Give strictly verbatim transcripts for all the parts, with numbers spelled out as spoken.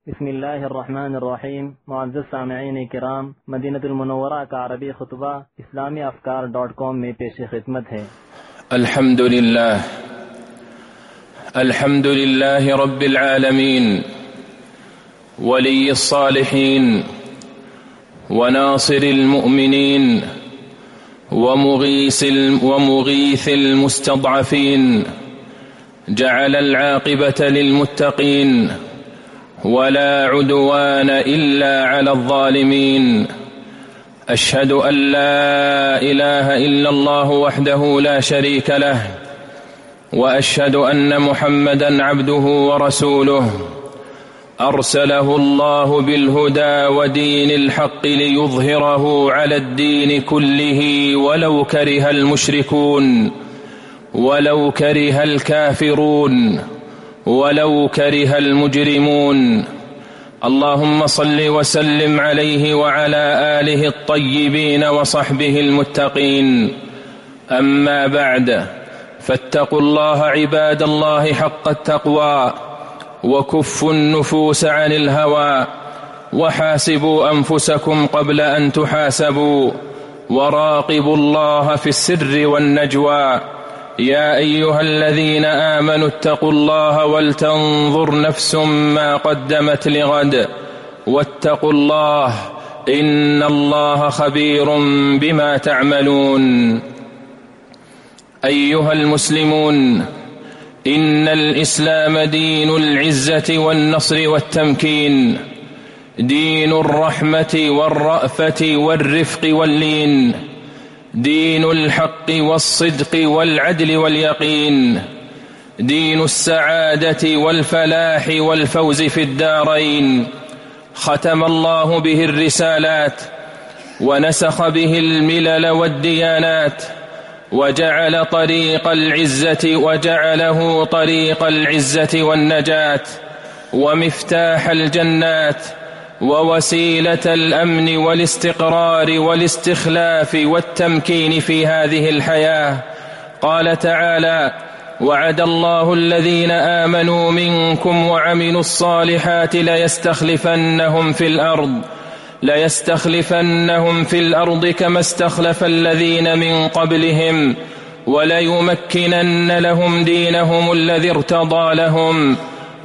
بسم الله الرحمن الرحیم. معزز سامعین کرام، مدینہ المنورہ کا عربی خطبہ اسلامی افکار ڈاٹ کام میں پیش خدمت ہے. الحمد لله الحمد لله رب العالمين ولي الصالحين وناصر المؤمنين ومغيث ومغيث المستضعفين، جعل العاقبة للمتقين ولا عدوان إلا على الظالمين. أشهد أن لا إله إلا الله وحده لا شريك له، وأشهد أن محمدًا عبده ورسوله، أرسله الله بالهدى ودين الحق ليظهره على الدين كله ولو كره المشركون ولو كره الكافرون ولو كره المجرمون. اللهم صل وسلم عليه وعلى آله الطيبين وصحبه المتقين. أما بعد، فاتقوا الله عباد الله حق التقوى، وكفوا النفوس عن الهوى، وحاسبوا أنفسكم قبل أن تحاسبوا، وراقبوا الله في السر والنجوى. يا أيها الذين آمنوا اتقوا الله ولتنظر نفس ما قدمت لغد، واتقوا الله إن الله خبير بما تعملون. أيها المسلمون، إن الإسلام دين العزة والنصر والتمكين، دين الرحمة والرأفة والرفق واللين، دين الحق والصدق والعدل واليقين، دين السعادة والفلاح والفوز في الدارين. ختم الله به الرسالات، ونسخ به الملل والديانات، وجعل طريق العزة وجعله طريق العزة والنجاة، ومفتاح الجنات، ووسيلة الأمن والاستقرار والاستخلاف والتمكين في هذه الحياة. قال تعالى: وعد الله الذين آمنوا منكم وعملوا الصالحات ليستخلفنهم في الأرض ليستخلفنهم في الأرض كما استخلف الذين من قبلهم، وليمكنن لهم دينهم الذي ارتضى لهم،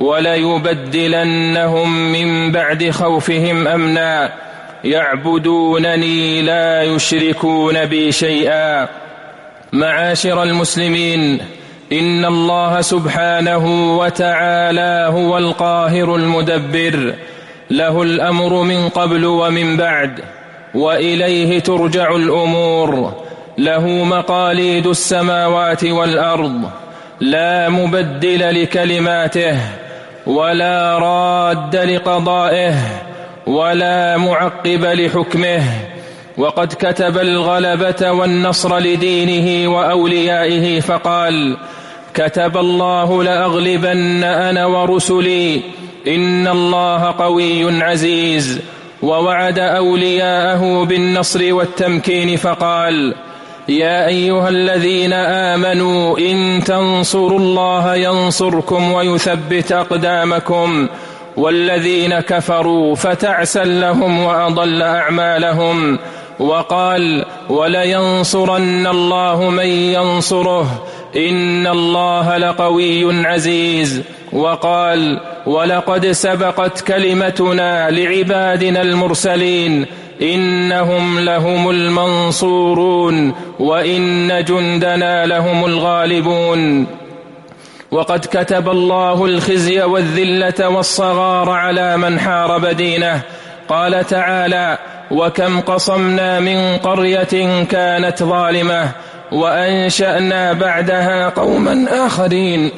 وليبدلنهم من بعد خوفهم أمنا، يعبدونني لا يشركون بي شيئا. معاشر المسلمين، إن الله سبحانه وتعالى هو القاهر المدبر، له الأمر من قبل ومن بعد، وإليه ترجع الأمور، له مقاليد السماوات والأرض، لا مبدل لكلماته، ولا راد لقضائه، ولا معقب لحكمه. وقد كتب الغلبة والنصر لدينه وأوليائه فقال: كتب الله لأغلبن أنا ورسلي إن الله قوي عزيز. ووعد أولياءه بالنصر والتمكين فقال: يا أيها الذين آمنوا إن تنصروا الله ينصركم ويثبت أقدامكم، والذين كفروا فتعسا لهم وأضل أعمالهم. وقال: ولينصرن الله من ينصره إن الله لقوي عزيز. وقال: ولقد سبقت كلمتنا لعبادنا المرسلين إنهم لهم المنصورون وإن جندنا لهم الغالبون. وقد كتب الله الخزي والذلة والصغار على من حارب دينه. قال تعالى: وكم قصمنا من قرية كانت ظالمة وأنشأنا بعدها قوما آخرين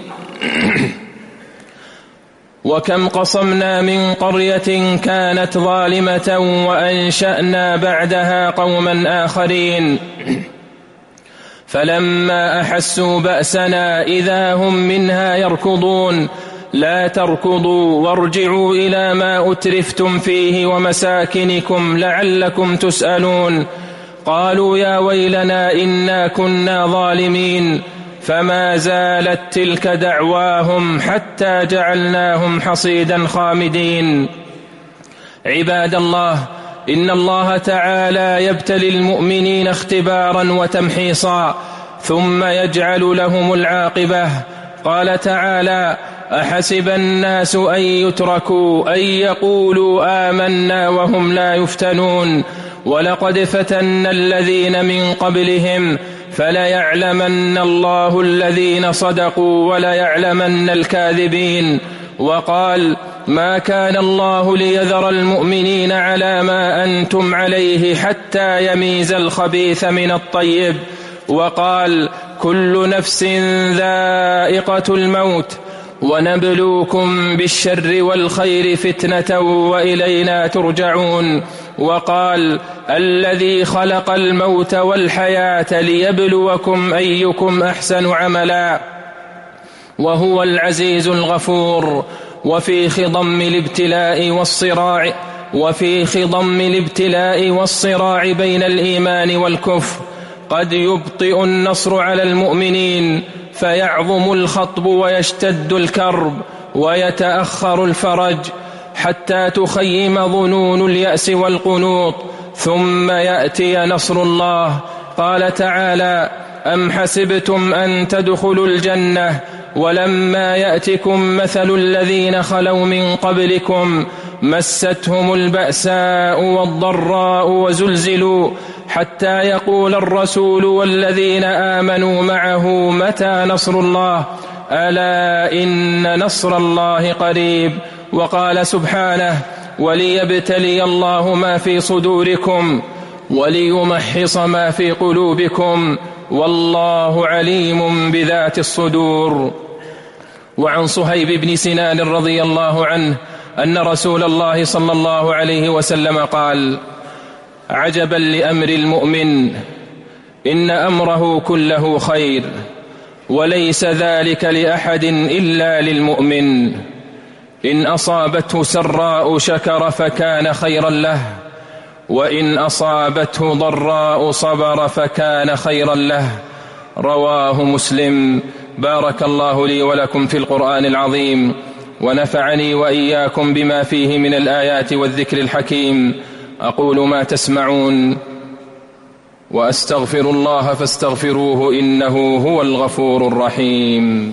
وكم قصمنا من قرية كانت ظالمة وأنشأنا بعدها قوما آخرين فلما أحسوا بأسنا إذا هم منها يركضون. لا تركضوا وارجعوا إلى ما أترفتم فيه ومساكنكم لعلكم تسألون. قالوا يا ويلنا إنا كنا ظالمين. فما زالت تلك دعواهم حتى جعلناهم حصيدا خامدين. عباد الله، إن الله تعالى يبتلي المؤمنين اختبارا وتمحيصا ثم يجعل لهم العاقبة. قال تعالى: أحسب الناس أن يتركوا أن يقولوا آمنا وهم لا يفتنون ولقد فتنا الذين من قبلهم فليعلمن الله الذين صدقوا وليعلمن الكاذبين. وقال: ما كان الله ليذر المؤمنين على ما أنتم عليه حتى يميز الخبيث من الطيب. وقال: كل نفس ذائقة الموت ونبلوكم بالشر والخير فتنة وإلينا ترجعون. وقال: الذي خلق الموت والحياة ليبلوكم أيكم أحسن عملا وهو العزيز الغفور. وفي خضم الابتلاء والصراع وفي خضم الابتلاء والصراع بين الإيمان والكفر قد يبطئ النصر على المؤمنين فيعظم الخطب ويشتد الكرب ويتأخر الفرج حتى تخيم ظنون اليأس والقنوط ثم يأتي نصر الله. قال تعالى: أم حسبتم أن تدخلوا الجنة ولما يأتكم مثل الذين خلوا من قبلكم مستهم البأساء والضراء وزلزلوا حتى يقول الرسول والذين آمنوا معه متى نصر الله ألا إن نصر الله قريب. وقال سبحانه: وليبتلي الله ما في صدوركم وليمحص ما في قلوبكم والله عليم بذات الصدور. وعن صهيب بن سنان رضي الله عنه أن رسول الله صلى الله عليه وسلم قال: عجبا لأمر المؤمن إن أمره كله خير وليس ذلك لأحد إلا للمؤمن إن أصابته سراء شكر فكان خيرا له وإن أصابته ضراء صبر فكان خيرا له. رواه مسلم. بارك الله لي ولكم في القرآن العظيم ونفعني وإياكم بما فيه من الآيات والذكر الحكيم. أقول ما تسمعون وأستغفر الله فاستغفروه إنه هو الغفور الرحيم.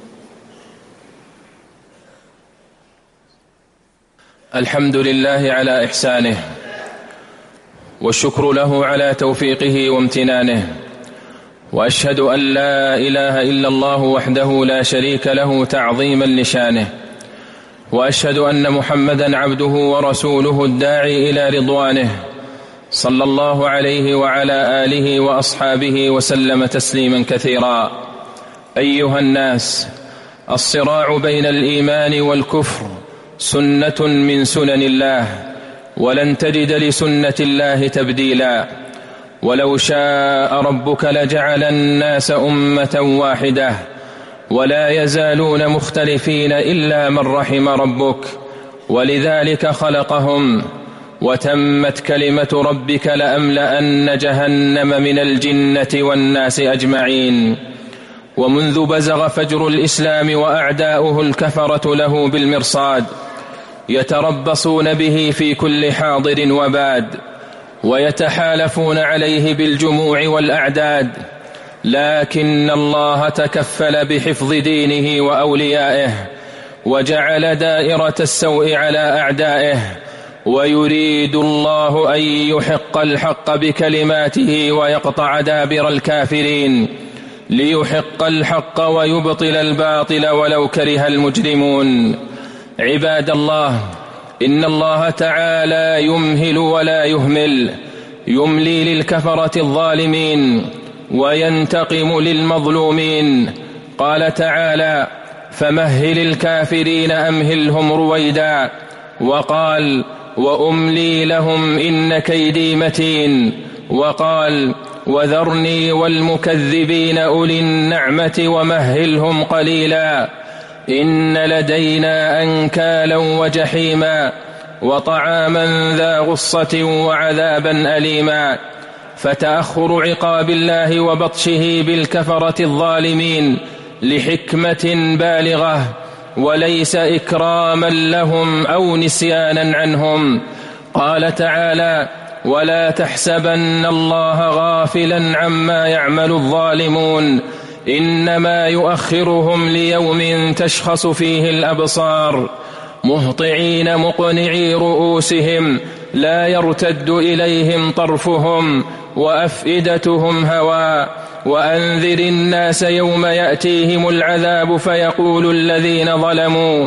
الحمد لله على إحسانه والشكر له على توفيقه وامتنانه، وأشهد أن لا إله إلا الله وحده لا شريك له تعظيما لشانه، وأشهد أن محمدا عبده ورسوله الداعي إلى رضوانه صلى الله عليه وعلى آله وأصحابه وسلم تسليما كثيرا. أيها الناس، الصراع بين الإيمان والكفر سنة من سنن الله ولن تجد لسنة الله تبديلا. ولو شاء ربك لجعل الناس أمة واحدة ولا يزالون مختلفين إلا من رحم ربك ولذلك خلقهم وتمت كلمة ربك لأملأن جهنم من الجنة والناس أجمعين. ومنذ بزغ فجر الإسلام وأعداؤه الكفرة له بالمرصاد يتربصون به في كل حاضر وباد ويتحالفون عليه بالجموع والأعداد، لكن الله تكفل بحفظ دينه وأوليائه وجعل دائرة السوء على أعدائه، ويريد الله أن يحق الحق بكلماته ويقطع دابر الكافرين ليحق الحق ويبطل الباطل ولو كره المجرمون. عباد الله، إن الله تعالى يمهل ولا يهمل، يملي للكفرة الظالمين وينتقم للمظلومين. قال تعالى: فمهل الكافرين أمهلهم رويدا. وقال: وأملي لهم إن كيدي متين. وقال: وذرني والمكذبين أولي النعمة ومهلهم قليلا إن لدينا أنكالا وجحيما وطعاما ذا غصة وعذابا أليما. فتأخر عقاب الله وبطشه بالكفرة الظالمين لحكمة بالغة، وليس إكراما لهم أو نسيانا عنهم. قال تعالى: ولا تحسبن الله غافلا عما يعمل الظالمون إنما يؤخرهم ليوم تشخص فيه الأبصار مهطعين مقنعي رؤوسهم لا يرتد إليهم طرفهم وأفئدتهم هواء. وأنذر الناس يوم يأتيهم العذاب فيقول الذين ظلموا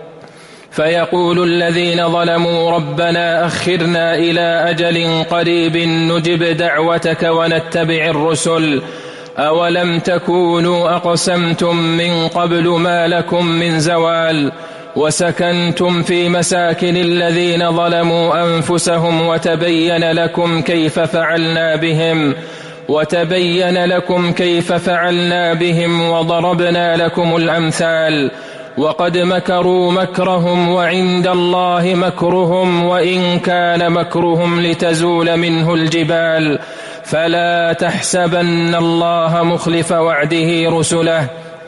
فيقول الذين ظلموا ربنا أخرنا إلى أجل قريب نجب دعوتك ونتبع الرسل أولم تكونوا أقسمتم من قبل ما لكم من زوال وسكنتم في مساكن الذين ظلموا أنفسهم وتبين لكم كيف فعلنا بهم وتبين لكم كيف فعلنا بهم وضربنا لكم الأمثال وقد مكروا مكرهم وعند الله مكرهم وإن كان مكرهم لتزول منه الجبال فلا تحسبن الله مخلف وعده رسله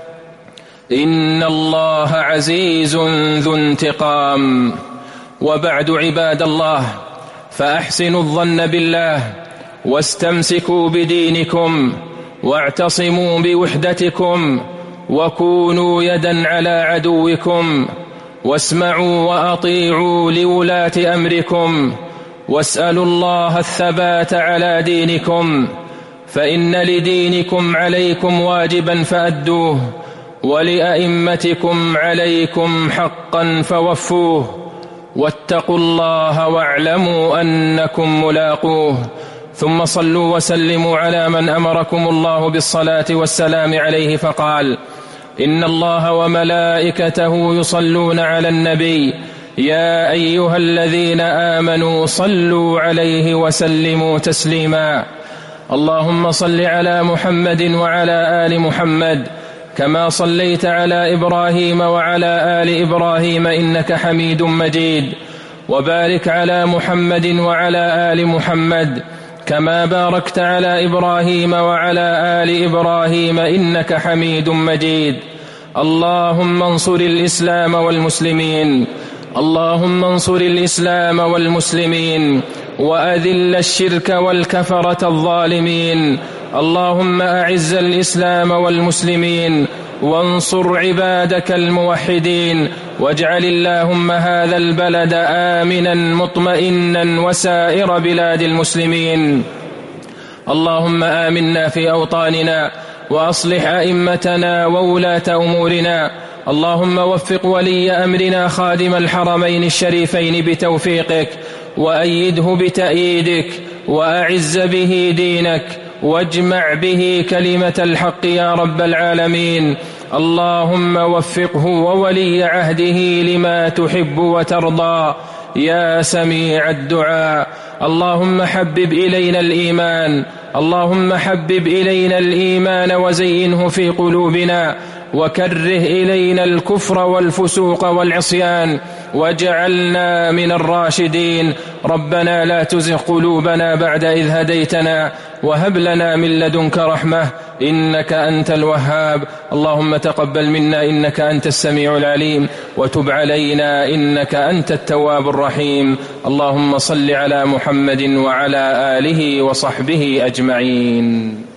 إن الله عزيز ذو انتقام. وبعد عباد الله، فأحسنوا الظن بالله واستمسكوا بدينكم واعتصموا بوحدتكم وكونوا يدا على عدوكم واسمعوا وأطيعوا لولاة أمركم واسألوا الله الثبات على دينكم فإن لدينكم عليكم واجبا فأدوه ولأئمتكم عليكم حقا فوفوه واتقوا الله واعلموا أنكم ملاقوه. ثم صلوا وسلموا على من أمركم الله بالصلاة والسلام عليه فقال: إن الله وملائكته يصلون على النبي يا أيها الذين آمنوا صلوا عليه وسلموا تسليما. اللهم صل على محمد وعلى آل محمد كما صليت على إبراهيم وعلى آل إبراهيم إنك حميد مجيد، وبارك على محمد وعلى آل محمد كما باركت على إبراهيم وعلى آل إبراهيم إنك حميد مجيد. اللهم انصر الإسلام والمسلمين اللهم انصر الإسلام والمسلمين وأذل الشرك والكفرة الظالمين. اللهم أعز الإسلام والمسلمين وانصر عبادك الموحدين واجعل اللهم هذا البلد آمنا مطمئنا وسائر بلاد المسلمين. اللهم آمنا في أوطاننا وأصلح أئمتنا وولاة أمورنا. اللهم وفق ولي أمرنا خادم الحرمين الشريفين بتوفيقك وأيده بتأييدك وأعز به دينك واجمع به كلمة الحق يا رب العالمين. اللهم وفقه وولي عهده لما تحب وترضى يا سميع الدعاء. اللهم حبب إلينا الإيمان اللهم حبب إلينا الإيمان وزينه في قلوبنا وكره إلينا الكفر والفسوق والعصيان واجعلنا من الراشدين. ربنا لا تزغ قلوبنا بعد إذ هديتنا وهب لنا من لدنك رحمة إنك أنت الوهاب. اللهم تقبل منا إنك أنت السميع العليم وتب علينا إنك أنت التواب الرحيم. اللهم صل على محمد وعلى آله وصحبه أجمعين.